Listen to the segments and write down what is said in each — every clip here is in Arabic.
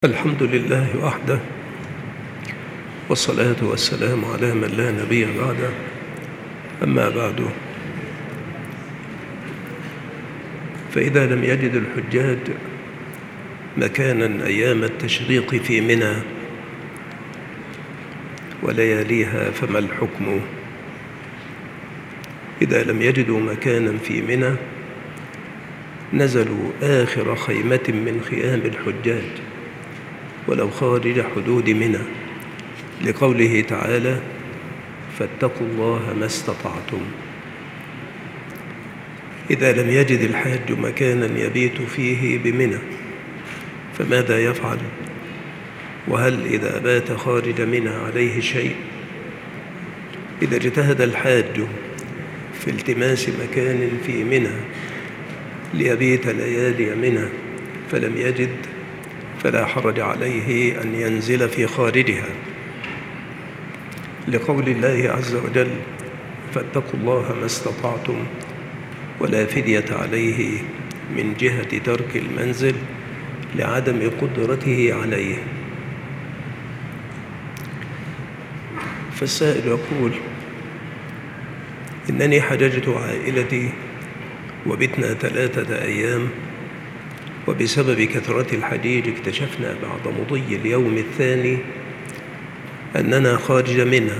الحمد لله وحده، والصلاة والسلام على من لا نبي بعده. أما بعد، فإذا لم يجد الحجاج مكانا أيام التشريق في منى ولياليها فما الحكم؟ إذا لم يجدوا مكانا في منى نزلوا آخر خيمة من خيام الحجاج ولو خارج حدود منى، لقوله تعالى: فاتقوا الله ما استطعتم. إذا لم يجد الحاج مكانا يبيت فيه بمنى فماذا يفعل؟ وهل إذا بات خارج منى عليه شيء؟ إذا اجتهد الحاج في التماس مكان في منى ليبيت ليالي منى فلم يجد فلا حرج عليه أن ينزل في خارجها، لقول الله عز وجل: فاتقوا الله ما استطعتم، ولا فدية عليه من جهة ترك المنزل لعدم قدرته عليه. فالسائل يقول: إنني حججت عائلتي وبتنا 3 أيام، وبسبب كثرة الحجيج اكتشفنا بعد مضي اليوم الثاني أننا خارج منها،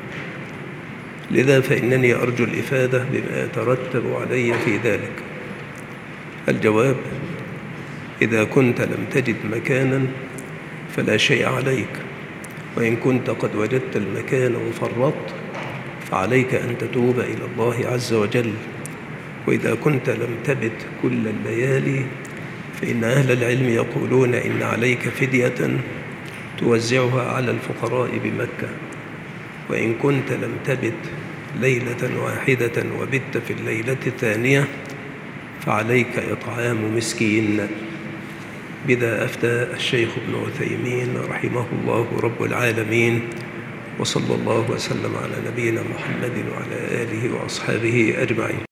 لذا فإنني أرجو الإفادة بما يترتب علي في ذلك. الجواب: إذا كنت لم تجد مكانا فلا شيء عليك، وإن كنت قد وجدت المكان وفرطت فعليك أن تتوب إلى الله عز وجل. وإذا كنت لم تبت كل الليالي فإن أهل العلم يقولون إن عليك فدية توزعها على الفقراء بمكة. وإن كنت لم تبت ليلة واحدة وبت في الليلة الثانية فعليك إطعام مسكين. بذا أفتى الشيخ ابن عثيمين رحمه الله رب العالمين، وصلى الله وسلم على نبينا محمد وعلى آله وأصحابه أجمعين.